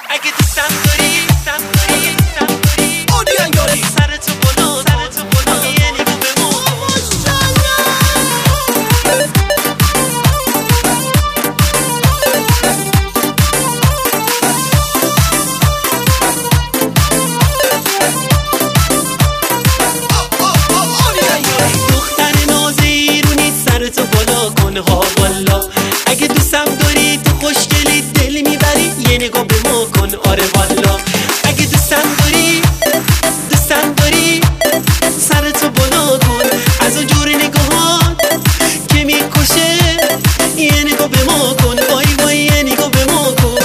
اگه دوستم داری اودین یاری سرتو بالا یه نگاه به ما دختر ناز ایرونی سرتو بالا کن ها والا اگه دوستم داری تو خوشگلی دل میبری یه نگاه به ما کن آره والا اگه دوستم داری سرتو بالا کن از اون جور نگاهات که میکشه یه نگاه به ما کن وای وای یه نگاه به ما کن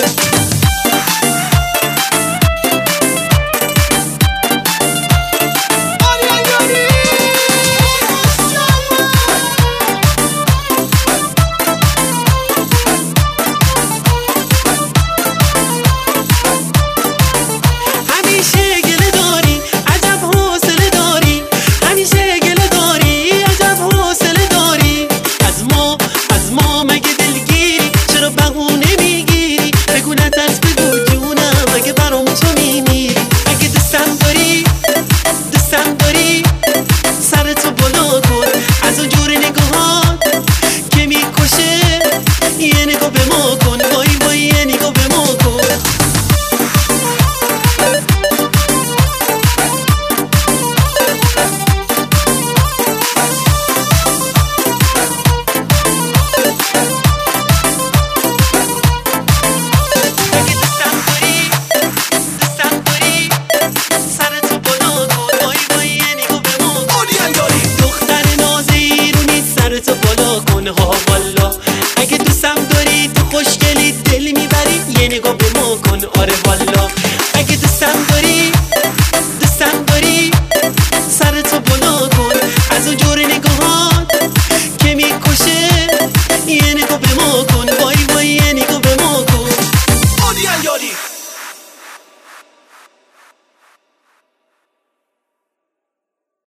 سرتو بالا کن از اون جور نگاهات که میکشه یه نگاه به ما کن وای وای یه نگاه به ما کن اگه دوستم داری سرتو بالا کن وای وای یه نگاه به ما دختر ناز ایرونی سرتو بالا کن ها والا اگه دوستم داری تو خوشگلی دل میبری یه نگاه به ما کن آره والا اگه دوستم داری سرتو بالا کن از اون جور نگاهات که میکشه یه نگاه به ما کن وای وای یه نگاه به ما کن